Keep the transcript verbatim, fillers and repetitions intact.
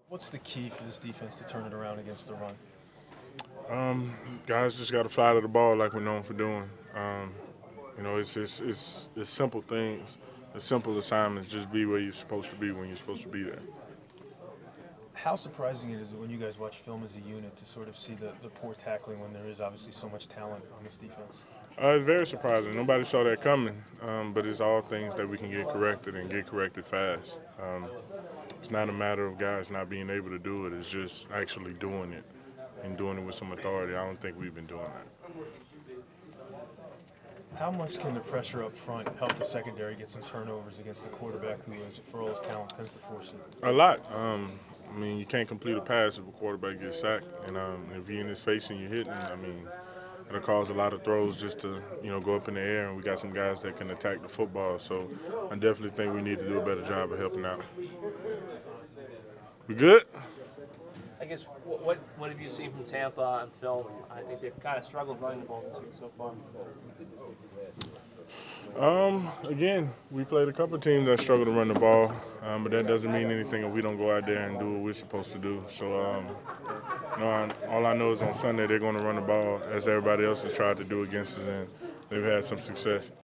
What's the key for this defense to turn it around against the run? Um, guys just got to fly to the ball like we're known for doing. Um, you know, it's, it's it's it's simple things, the simple assignments. Just be where you're supposed to be when you're supposed to be there. How surprising it is when you guys watch film as a unit to sort of see the, the poor tackling when there is obviously so much talent on this defense? Uh, it's very surprising. Nobody saw that coming, um, but it's all things that we can get corrected and get corrected fast. Um, it's not a matter of guys not being able to do it. It's just actually doing it and doing it with some authority. I don't think we've been doing that. How much can the pressure up front help the secondary get some turnovers against the quarterback who, is, for all his talent, tends to force it? A lot. Um, I mean, you can't complete a pass if a quarterback gets sacked, and um, if you're in his face and you're hitting, I mean, it'll cause a lot of throws just to, you know, go up in the air, and we got some guys that can attack the football. So I definitely think we need to do a better job of helping out. We good? I guess what, what what have you seen from Tampa on film? I think they've kind of struggled running the ball this week so far. Um, again, we played a couple of teams that struggle to run the ball, um, but that doesn't mean anything if we don't go out there and do what we're supposed to do. So, um, you know, I, all I know is on Sunday they're going to run the ball as everybody else has tried to do against us, and they've had some success.